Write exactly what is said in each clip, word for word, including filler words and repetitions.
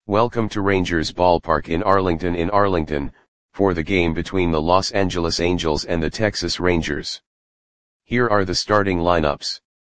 Welcome to Rangers Ballpark in Arlington in Arlington, for the game between the Los Angeles Angels and the Texas Rangers. Here are the starting lineups.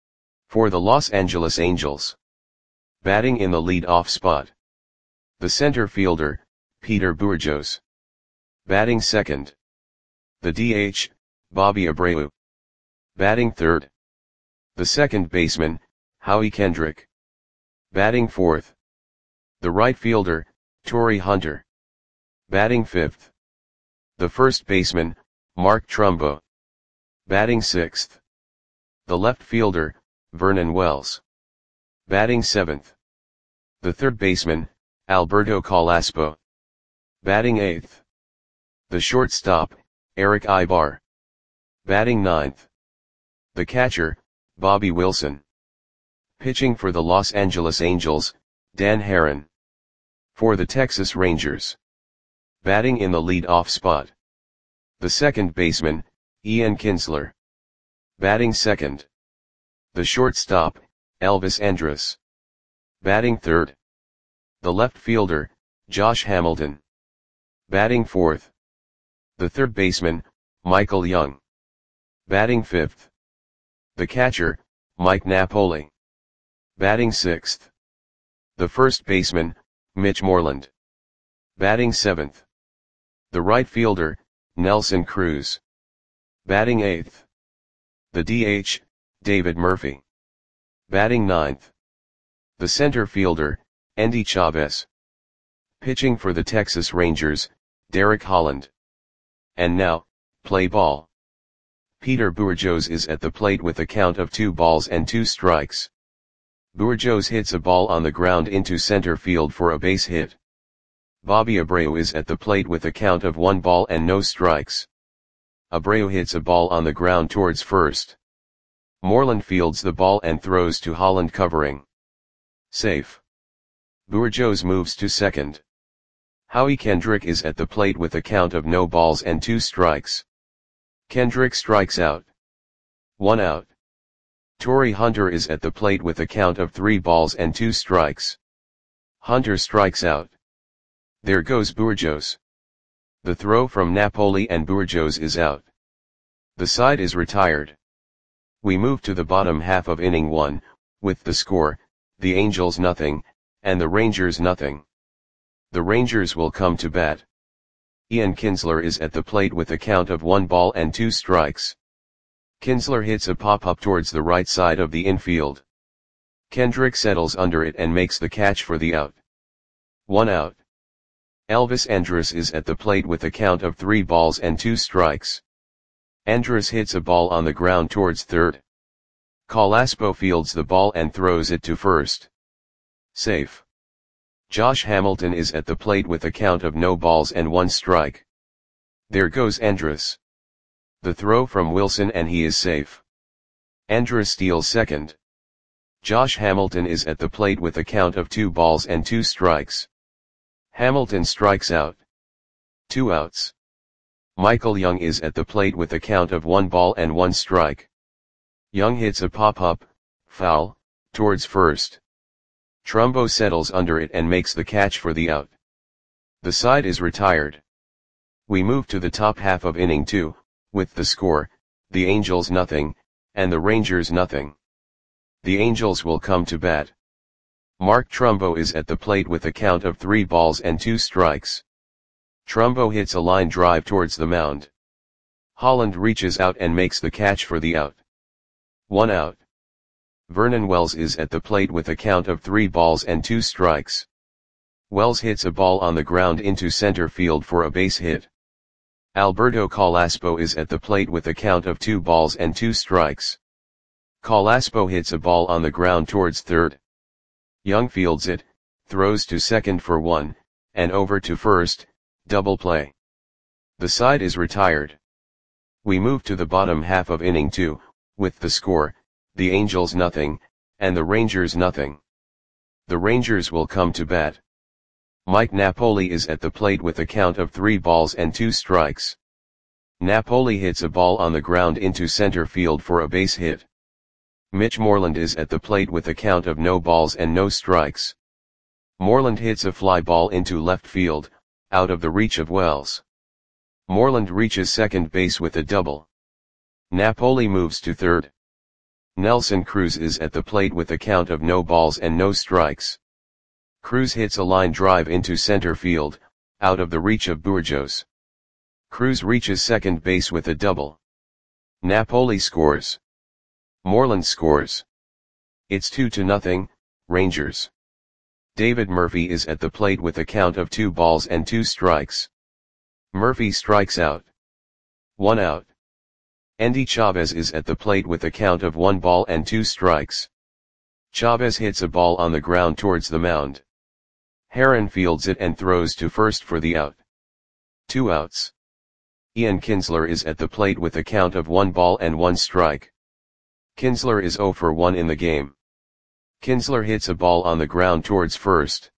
For the Los Angeles Angels. Batting in the lead-off spot. The center fielder, Peter Bourjos. Batting second. The D H, Bobby Abreu. Batting third. The second baseman, Howie Kendrick. Batting fourth. The right fielder, Torii Hunter. Batting fifth. The first baseman, Mark Trumbo. Batting sixth. The left fielder, Vernon Wells. Batting seventh. The third baseman, Alberto Carrasco. Batting eighth. The shortstop, Erick Aybar. Batting ninth. The catcher, Bobby Wilson. Pitching for the Los Angeles Angels, Dan Haren. For the Texas Rangers. Batting in the lead-off spot. The second baseman, Ian Kinsler. Batting second. The shortstop, Elvis Andrus. Batting third. The left fielder, Josh Hamilton. Batting fourth. The third baseman, Michael Young. Batting fifth. The catcher, Mike Napoli. Batting sixth. The first baseman, Mitch Moreland. Batting seventh. The right fielder, Nelson Cruz. Batting eighth. The D H, David Murphy. Batting ninth. The center fielder, Endy Chavez. Pitching for the Texas Rangers, Derek Holland. And now, play ball. Peter Bourjos is at the plate with a count of two balls and two strikes. Bourjos hits a ball on the ground into center field for a base hit. Bobby Abreu is at the plate with a count of one ball and no strikes. Abreu hits a ball on the ground towards first. Moreland fields the ball and throws to Holland covering. Safe. Bourjos moves to second. Howie Kendrick is at the plate with a count of no balls and two strikes. Kendrick strikes out. One out. Torii Hunter is at the plate with a count of three balls and two strikes. Hunter strikes out. There goes Bourjos. The throw from Napoli and Bourjos is out. The side is retired. We move to the bottom half of inning one, with the score, the Angels nothing, and the Rangers nothing. The Rangers will come to bat. Ian Kinsler is at the plate with a count of one ball and two strikes. Kinsler hits a pop-up towards the right side of the infield. Kendrick settles under it and makes the catch for the out. One out. Elvis Andrus is at the plate with a count of three balls and two strikes. Andrus hits a ball on the ground towards third. Carrasco fields the ball and throws it to first. Safe. Josh Hamilton is at the plate with a count of no balls and one strike. There goes Andrus. The throw from Wilson and he is safe. Andrus steals second. Josh Hamilton is at the plate with a count of two balls and two strikes. Hamilton strikes out. Two outs. Michael Young is at the plate with a count of one ball and one strike. Young hits a pop-up, foul, towards first. Trumbo settles under it and makes the catch for the out. The side is retired. We move to the top half of inning two, with the score, the Angels nothing, and the Rangers nothing. The Angels will come to bat. Mark Trumbo is at the plate with a count of three balls and two strikes. Trumbo hits a line drive towards the mound. Holland reaches out and makes the catch for the out. One out. Vernon Wells is at the plate with a count of three balls and two strikes. Wells hits a ball on the ground into center field for a base hit. Alberto Carrasco is at the plate with a count of two balls and two strikes. Carrasco hits a ball on the ground towards third. Young fields it, throws to second for one, and over to first, double play. The side is retired. We move to the bottom half of inning two, with the score, the Angels nothing, and the Rangers nothing. The Rangers will come to bat. Mike Napoli is at the plate with a count of three balls and two strikes. Napoli hits a ball on the ground into center field for a base hit. Mitch Moreland is at the plate with a count of no balls and no strikes. Moreland hits a fly ball into left field, out of the reach of Wells. Moreland reaches second base with a double. Napoli moves to third. Nelson Cruz is at the plate with a count of no balls and no strikes. Cruz hits a line drive into center field, out of the reach of Burgos. Cruz reaches second base with a double. Napoli scores. Moreland scores. It's two to nothing, Rangers. David Murphy is at the plate with a count of two balls and two strikes. Murphy strikes out. One out. Andy Chavez is at the plate with a count of one ball and two strikes. Chavez hits a ball on the ground towards the mound. Heron fields it and throws to first for the out. Two outs. Ian Kinsler is at the plate with a count of one ball and one strike. Kinsler is oh for one in the game. Kinsler hits a ball on the ground towards first.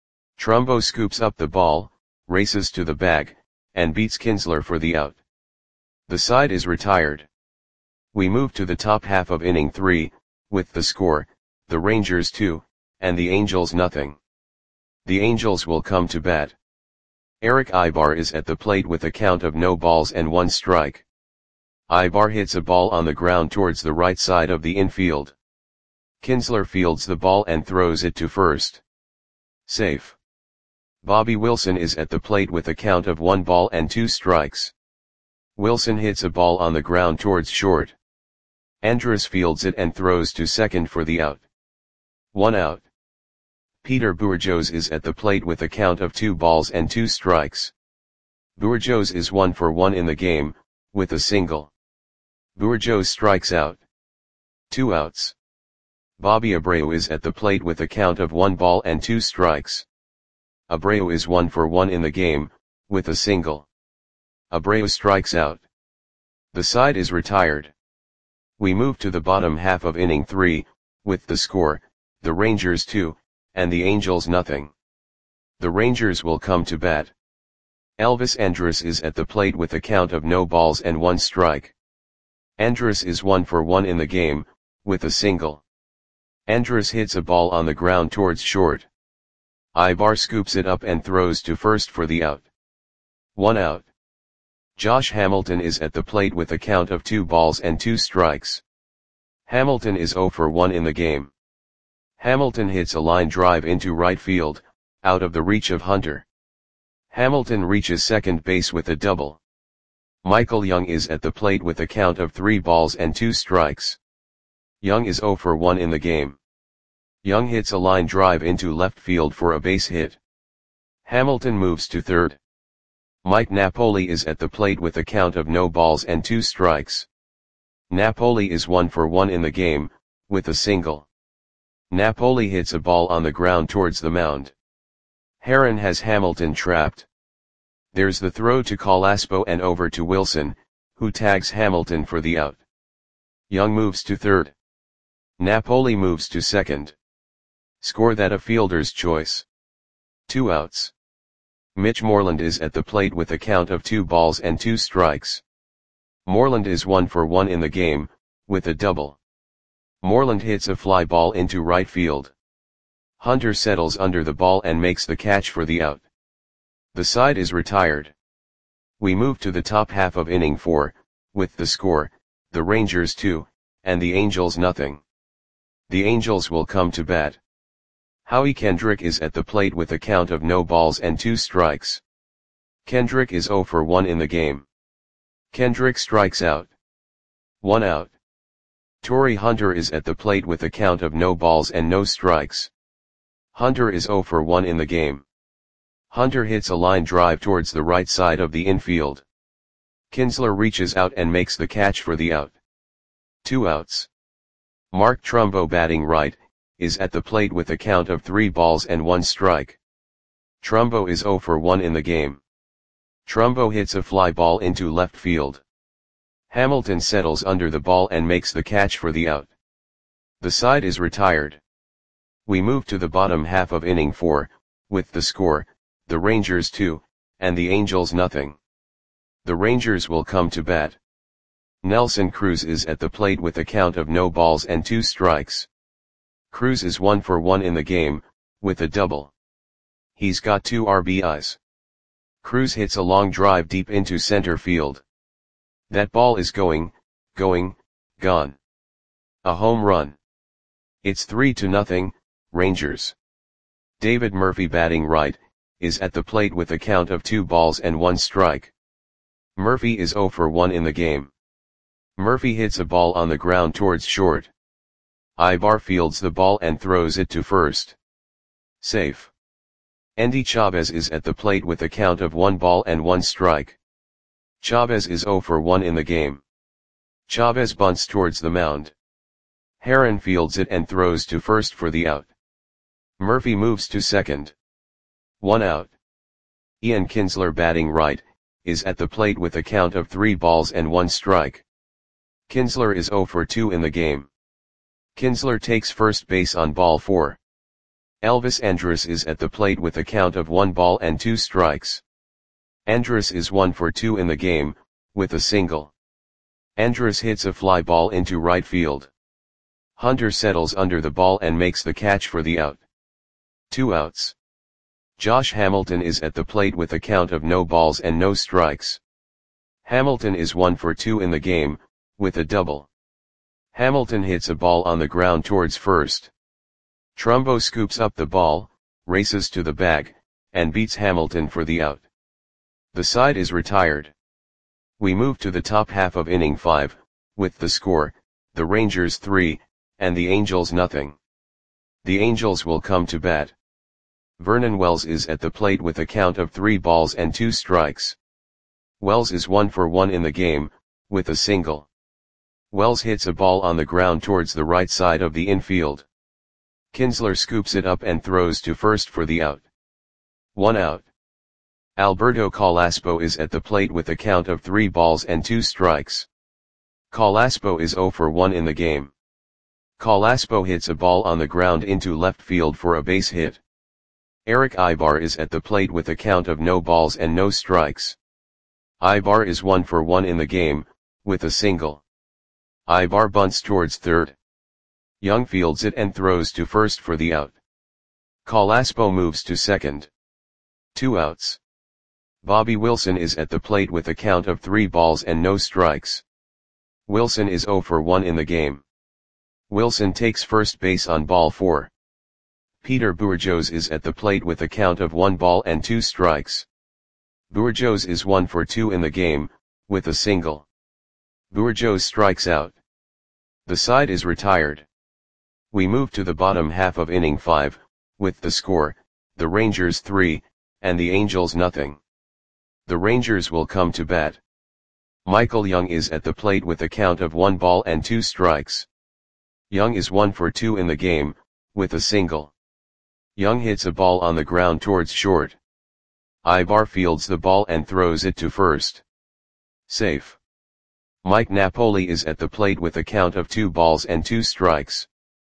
Trumbo scoops up the ball, races to the bag, and beats Kinsler for the out. The side is retired. We move to the top half of inning three, with the score, the Rangers two, and the Angels nothing. The Angels will come to bat. Eric Ibar is at the plate with a count of no balls and one strike. Ibar hits a ball on the ground towards the right side of the infield. Kinsler fields the ball and throws it to first. Safe. Bobby Wilson is at the plate with a count of one ball and two strikes. Wilson hits a ball on the ground towards short. Andrus fields it and throws to second for the out. One out. Peter Burgos is at the plate with a count of two balls and two strikes. Burgos is one for one in the game, with a single. Burgos strikes out. Two outs. Bobby Abreu is at the plate with a count of one ball and two strikes. Abreu is one for one in the game, with a single. Abreu strikes out. The side is retired. We move to the bottom half of inning three, with the score, the Rangers two, and the Angels nothing. The Rangers will come to bat. Elvis Andrus is at the plate with a count of no balls and one strike. Andrus is one for one in the game, with a single. Andrus hits a ball on the ground towards short. Ibar scoops it up and throws to first for the out. One out. Josh Hamilton is at the plate with a count of two balls and two strikes. Hamilton is oh for one in the game. Hamilton hits a line drive into right field, out of the reach of Hunter. Hamilton reaches second base with a double. Michael Young is at the plate with a count of three balls and two strikes. Young is oh for one in the game. Young hits a line drive into left field for a base hit. Hamilton moves to third. Mike Napoli is at the plate with a count of no balls and two strikes. Napoli is one for one in the game, with a single. Napoli hits a ball on the ground towards the mound. Heron has Hamilton trapped. There's the throw to Calaspo and over to Wilson, who tags Hamilton for the out. Young moves to third. Napoli moves to second. Score that a fielder's choice. Two outs. Mitch Moreland is at the plate with a count of two balls and two strikes. Moreland is one for one in the game, with a double. Moreland hits a fly ball into right field. Hunter settles under the ball and makes the catch for the out. The side is retired. We move to the top half of inning four, with the score, the Rangers two, and the Angels nothing. The Angels will come to bat. Howie Kendrick is at the plate with a count of no balls and two strikes. Kendrick is oh for one in the game. Kendrick strikes out. One out. Torrey Hunter is at the plate with a count of no balls and no strikes. Hunter is oh for one in the game. Hunter hits a line drive towards the right side of the infield. Kinsler reaches out and makes the catch for the out. Two outs. Mark Trumbo, batting right, is at the plate with a count of three balls and one strike. Trumbo is oh for one in the game. Trumbo hits a fly ball into left field. Hamilton settles under the ball and makes the catch for the out. The side is retired. We move to the bottom half of inning four, with the score, the Rangers two, and the Angels nothing. The Rangers will come to bat. Nelson Cruz is at the plate with a count of no balls and two strikes. Cruz is one for one in the game, with a double. He's got two R B Is. Cruz hits a long drive deep into center field. That ball is going, going, gone. A home run. It's three to nothing, Rangers. David Murphy, batting right, is at the plate with a count of two balls and one strike. Murphy is zero for one in the game. Murphy hits a ball on the ground towards short. Ibar fields the ball and throws it to first. Safe. Endy Chavez is at the plate with a count of one ball and one strike. Chavez is zero for one in the game. Chavez bunts towards the mound. Heron fields it and throws to first for the out. Murphy moves to second. One out. Ian Kinsler, batting right, is at the plate with a count of three balls and one strike. Kinsler is zero for two in the game. Kinsler takes first base on ball four. Elvis Andrus is at the plate with a count of one ball and two strikes. Andrus is one for two in the game, with a single. Andrus hits a fly ball into right field. Hunter settles under the ball and makes the catch for the out. Two outs. Josh Hamilton is at the plate with a count of no balls and no strikes. Hamilton is one for two in the game, with a double. Hamilton hits a ball on the ground towards first. Trumbo scoops up the ball, races to the bag, and beats Hamilton for the out. The side is retired. We move to the top half of inning five, with the score, the Rangers three, and the Angels nothing. The Angels will come to bat. Vernon Wells is at the plate with a count of three balls and two strikes. Wells is one for one in the game, with a single. Wells hits a ball on the ground towards the right side of the infield. Kinsler scoops it up and throws to first for the out. One out. Alberto Calaspo is at the plate with a count of three balls and two strikes. Calaspo is zero for one in the game. Calaspo hits a ball on the ground into left field for a base hit. Eric Ibar is at the plate with a count of no balls and no strikes. Ibar is one for one in the game, with a single. Ibar bunts towards third. Young fields it and throws to first for the out. Calaspo moves to second. Two outs. Bobby Wilson is at the plate with a count of three balls and no strikes. Wilson is zero for one in the game. Wilson takes first base on ball four. Peter Bourjos is at the plate with a count of one ball and two strikes. Bourjos is one for two in the game, with a single. Bourjos strikes out. The side is retired. We move to the bottom half of inning five, with the score, the Rangers three, and the Angels nothing. The Rangers will come to bat. Michael Young is at the plate with a count of one ball and two strikes. Young is one for two in the game, with a single. Young hits a ball on the ground towards short. Ibar fields the ball and throws it to first. Safe. Mike Napoli is at the plate with a count of two balls and two strikes.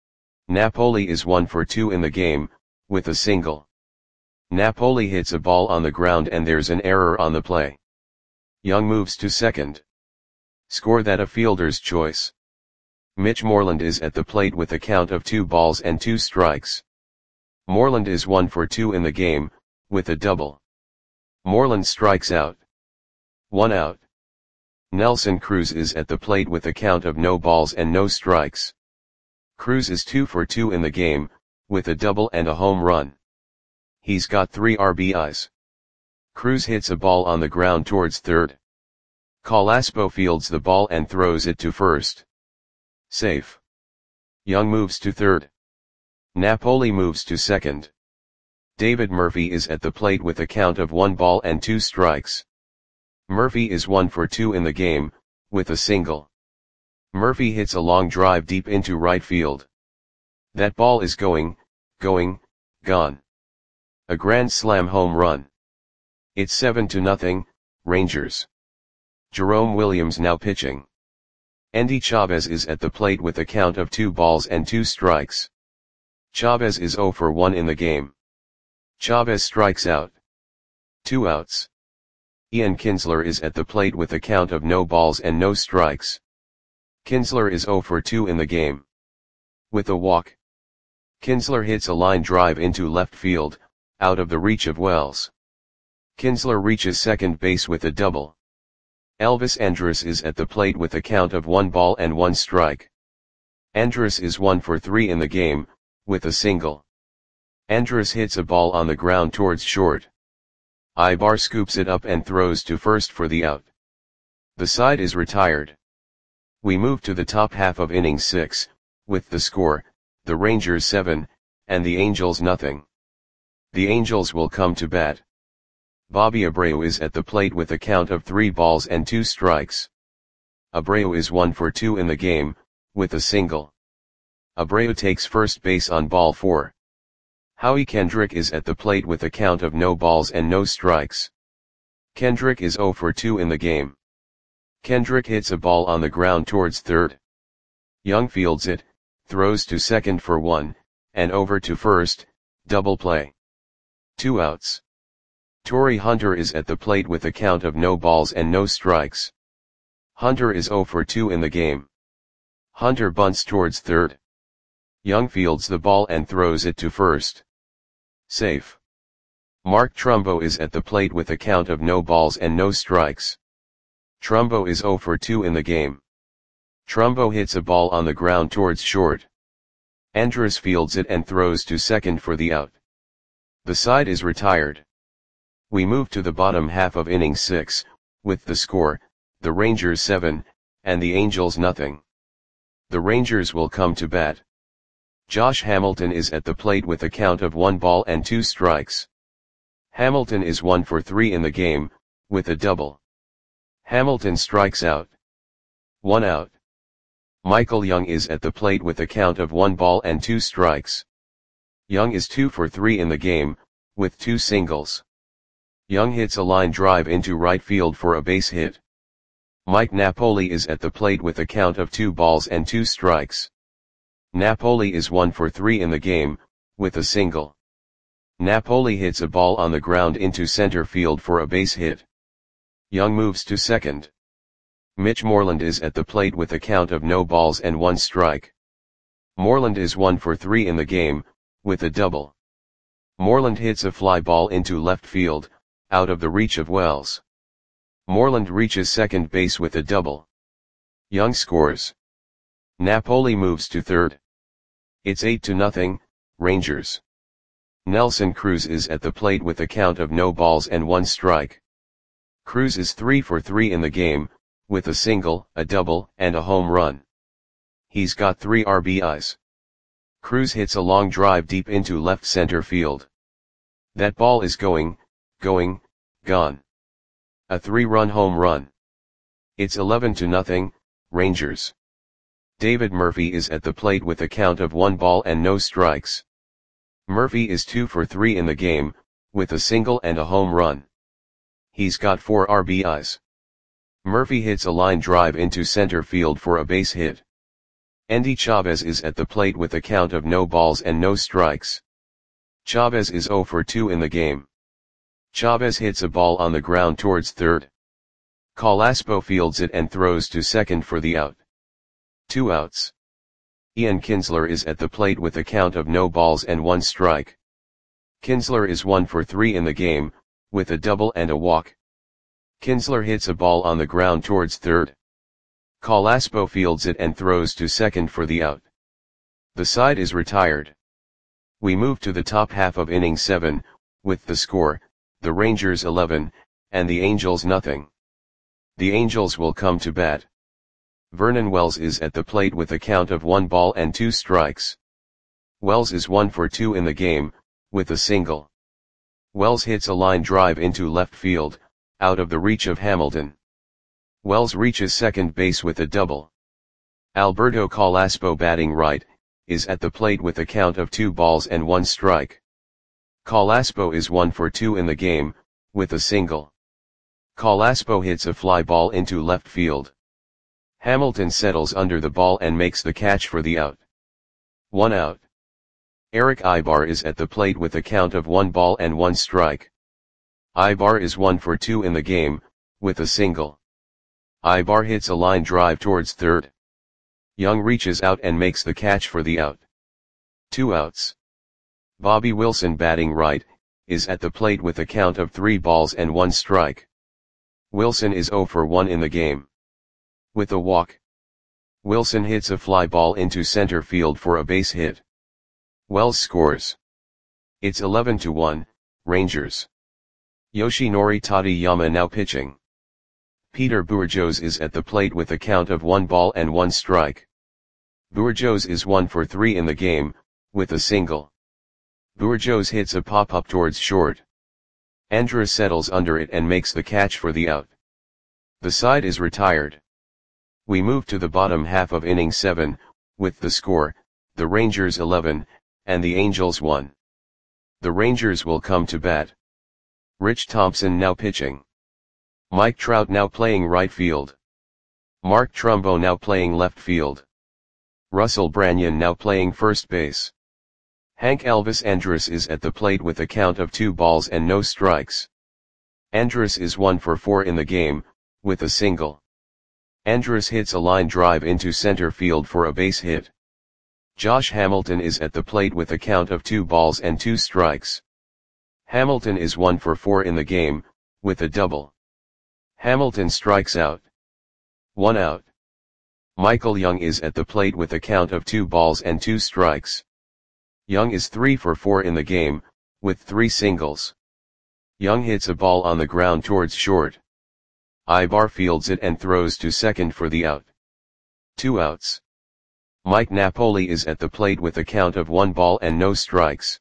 Napoli is one for two in the game, with a single. Napoli hits a ball on the ground and there's an error on the play. Young moves to second. Score that a fielder's choice. Mitch Moreland is at the plate with a count of two balls and two strikes. Moreland is one for two in the game, with a double. Moreland strikes out. One out. Nelson Cruz is at the plate with a count of no balls and no strikes. Cruz is two for two in the game, with a double and a home run. He's got three R B Is. Cruz hits a ball on the ground towards third. Calaspo fields the ball and throws it to first. Safe. Young moves to third. Napoli moves to second. David Murphy is at the plate with a count of one ball and two strikes. Murphy is one for two in the game, with a single. Murphy hits a long drive deep into right field. That ball is going, going, gone. A grand slam home run. It's seven to nothing, Rangers. Jerome Williams now pitching. Endy Chavez is at the plate with a count of two balls and two strikes. Chavez is zero for one in the game. Chavez strikes out. Two outs. Ian Kinsler is at the plate with a count of no balls and no strikes. Kinsler is zero for two in the game. With a walk. Kinsler hits a line drive into left field, out of the reach of Wells. Kinsler reaches second base with a double. Elvis Andrus is at the plate with a count of one ball and one strike. Andrus is one for three in the game, with a single. Andrus hits a ball on the ground towards short. Ibar scoops it up and throws to first for the out. The side is retired. We move to the top half of inning six, with the score, the Rangers seven, and the Angels nothing. The Angels will come to bat. Bobby Abreu is at the plate with a count of three balls and two strikes. Abreu is one for two in the game, with a single. Abreu takes first base on ball four. Howie Kendrick is at the plate with a count of no balls and no strikes. Kendrick is zero for two in the game. Kendrick hits a ball on the ground towards third. Young fields it, throws to second for one, and over to first, double play. Two outs. Torrey Hunter is at the plate with a count of no balls and no strikes. Hunter is zero for two in the game. Hunter bunts towards third. Young fields the ball and throws it to first. Safe. Mark Trumbo is at the plate with a count of no balls and no strikes. Trumbo is zero for two in the game. Trumbo hits a ball on the ground towards short. Andrus fields it and throws to second for the out. The side is retired. We move to the bottom half of inning six, with the score, the Rangers seven, and the Angels nothing. The Rangers will come to bat. Josh Hamilton is at the plate with a count of one ball and two strikes. Hamilton is one for three in the game, with a double. Hamilton strikes out. One out. Michael Young is at the plate with a count of one ball and two strikes. Young is two for three in the game, with two singles. Young hits a line drive into right field for a base hit. Mike Napoli is at the plate with a count of two balls and two strikes. Napoli is one for three in the game, with a single. Napoli hits a ball on the ground into center field for a base hit. Young moves to second. Mitch Moreland is at the plate with a count of no balls and one strike. Moreland is one for three in the game, with a double. Moreland hits a fly ball into left field, out of the reach of Wells. Moreland reaches second base with a double. Young scores. Napoli moves to third. It's eight to nothing, Rangers. Nelson Cruz is at the plate with a count of no balls and one strike. Cruz is three for three in the game, with a single, a double, and a home run. He's got three R B Is. Cruz hits a long drive deep into left center field. That ball is going, going, gone. A three-run home run. It's eleven to nothing, Rangers. David Murphy is at the plate with a count of one ball and no strikes. Murphy is two for three in the game, with a single and a home run. He's got four R B Is. Murphy hits a line drive into center field for a base hit. Endy Chavez is at the plate with a count of no balls and no strikes. Chavez is zero for two in the game. Chavez hits a ball on the ground towards third. Calaspo fields it and throws to second for the out. Two outs. Ian Kinsler is at the plate with a count of no balls and one strike. Kinsler is one for three in the game, with a double and a walk. Kinsler hits a ball on the ground towards third. Calaspo fields it and throws to second for the out. The side is retired. We move to the top half of inning seven, with the score, the Rangers eleven, and the Angels nothing. The Angels will come to bat. Vernon Wells is at the plate with a count of one ball and two strikes. Wells is one for two in the game, with a single. Wells hits a line drive into left field, out of the reach of Hamilton. Wells reaches second base with a double. Alberto Calaspo, batting right, is at the plate with a count of two balls and one strike. Calaspo is one for two in the game, with a single. Calaspo hits a fly ball into left field. Hamilton settles under the ball and makes the catch for the out. One out. Eric Ibar is at the plate with a count of one ball and one strike. Ibar is one for two in the game, with a single. Ibar hits a line drive towards third. Young reaches out and makes the catch for the out. Two outs. Bobby Wilson, batting right, is at the plate with a count of three balls and one strike. Wilson is zero for one in the game. With a walk, Wilson hits a fly ball into center field for a base hit. Wells scores. It's eleven to one, Rangers. Yoshinori Tateyama now pitching. Peter Bourjos is at the plate with a count of one ball and one strike. Bourjos is one for three in the game, with a single. Bourjos hits a pop-up towards short. Andrus settles under it and makes the catch for the out. The side is retired. We move to the bottom half of inning seven, with the score, the Rangers eleven, and the Angels one. The Rangers will come to bat. Rich Thompson now pitching. Mike Trout now playing right field. Mark Trumbo now playing left field. Russell Branyan now playing first base. Hank Elvis Andrus is at the plate with a count of two balls and no strikes. Andrus is one for four in the game, with a single. Andrus hits a line drive into center field for a base hit. Josh Hamilton is at the plate with a count of two balls and two strikes. Hamilton is one for four in the game, with a double. Hamilton strikes out. One out. Michael Young is at the plate with a count of two balls and two strikes. Young is three for four in the game, with three singles. Young hits a ball on the ground towards short. Ibar fields it and throws to second for the out. Two outs. Mike Napoli is at the plate with a count of one ball and no strikes.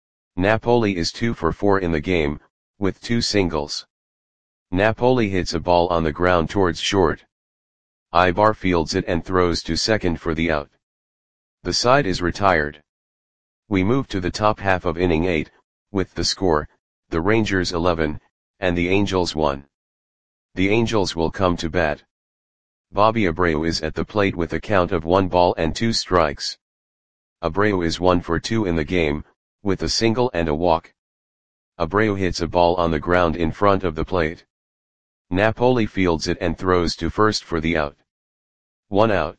Napoli is two for four in the game, with two singles. Napoli hits a ball on the ground towards short. Ibar fields it and throws to second for the out. The side is retired. We move to the top half of inning eight, with the score, the Rangers eleven, and the Angels one. The Angels will come to bat. Bobby Abreu is at the plate with a count of one ball and two strikes. Abreu is one for two in the game, with a single and a walk. Abreu hits a ball on the ground in front of the plate. Napoli fields it and throws to first for the out. One out.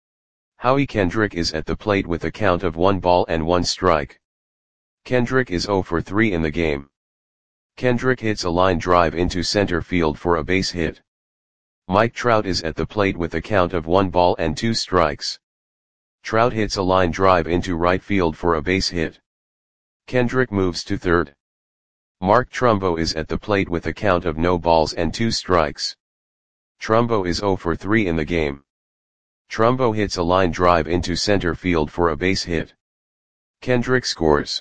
Howie Kendrick is at the plate with a count of one ball and one strike. Kendrick is zero for three in the game. Kendrick hits a line drive into center field for a base hit. Mike Trout is at the plate with a count of one ball and two strikes. Trout hits a line drive into right field for a base hit. Kendrick moves to third. Mark Trumbo is at the plate with a count of no balls and two strikes. Trumbo is zero for three in the game. Trumbo hits a line drive into center field for a base hit. Kendrick scores.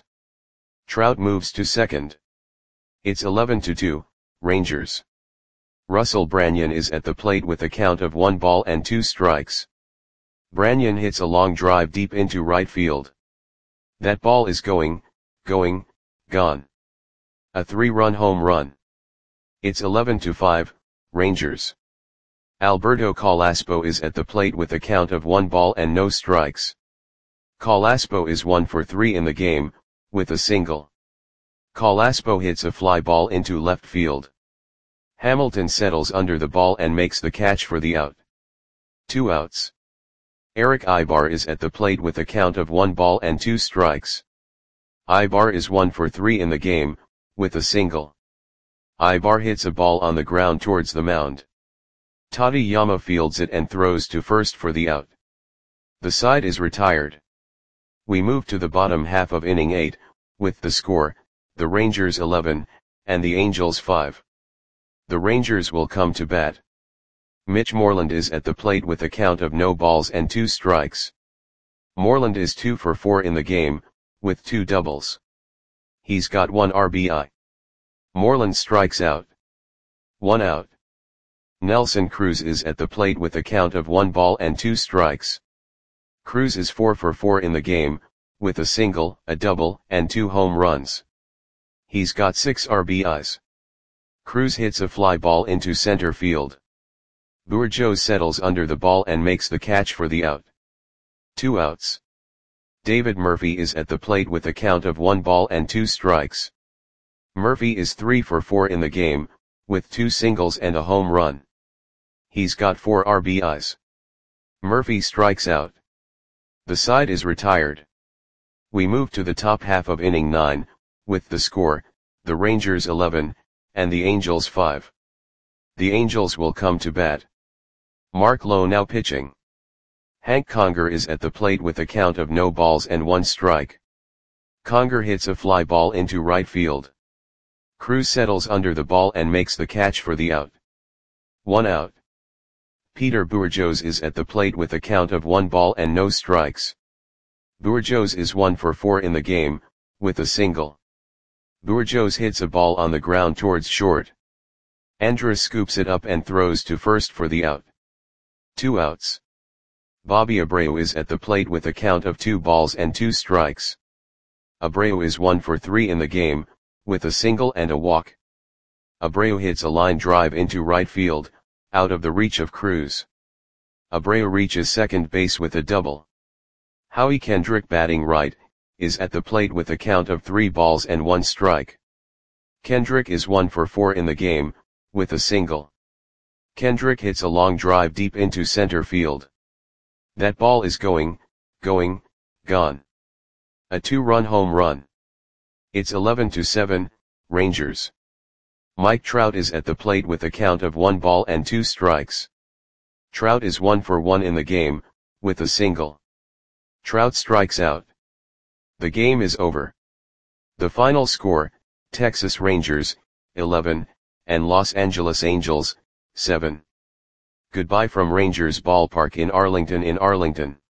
Trout moves to second. It's eleven to two, Rangers. Russell Branyan is at the plate with a count of one ball and two strikes. Branyan hits a long drive deep into right field. That ball is going, going, gone. A three-run home run. It's eleven to five, Rangers. Alberto Calaspo is at the plate with a count of one ball and no strikes. Calaspo is one for three in the game, with a single. Calaspo hits a fly ball into left field. Hamilton settles under the ball and makes the catch for the out. Two outs. Eric Ibar is at the plate with a count of one ball and two strikes. Ibar is one for three in the game, with a single. Ibar hits a ball on the ground towards the mound. Tateyama fields it and throws to first for the out. The side is retired. We move to the bottom half of inning eight, with the score, the Rangers eleven, and the Angels five. The Rangers will come to bat. Mitch Moreland is at the plate with a count of no balls and two strikes. Moreland is two for four in the game, with two doubles. He's got one R B I. Moreland strikes out. One out. Nelson Cruz is at the plate with a count of one ball and two strikes. Cruz is four for four in the game, with a single, a double, and two home runs. He's got six R B Is. Cruz hits a fly ball into center field. Bourjos settles under the ball and makes the catch for the out. Two outs. David Murphy is at the plate with a count of one ball and two strikes. Murphy is three for four in the game, with two singles and a home run. He's got four R B Is. Murphy strikes out. The side is retired. We move to the top half of inning nine, with the score, the Rangers eleven, and the Angels five. The Angels will come to bat. Mark Lowe now pitching. Hank Conger is at the plate with a count of no balls and one strike. Conger hits a fly ball into right field. Cruz settles under the ball and makes the catch for the out. One out. Peter Bourjos is at the plate with a count of one ball and no strikes. Bourjos is one for four in the game, with a single. Bourjos hits a ball on the ground towards short. Andrus scoops it up and throws to first for the out. Two outs. Bobby Abreu is at the plate with a count of two balls and two strikes. Abreu is one for three in the game, with a single and a walk. Abreu hits a line drive into right field, out of the reach of Cruz. Abreu reaches second base with a double. Howie Kendrick, batting right, is at the plate with a count of three balls and one strike. Kendrick is one for four in the game, with a single. Kendrick hits a long drive deep into center field. That ball is going, going, gone. A two-run home run. It's eleven to seven, Rangers. Mike Trout is at the plate with a count of one ball and two strikes. Trout is one for one in the game, with a single. Trout strikes out. The game is over. The final score, Texas Rangers, eleven, and Los Angeles Angels, seven. Goodbye from Rangers Ballpark in Arlington in Arlington.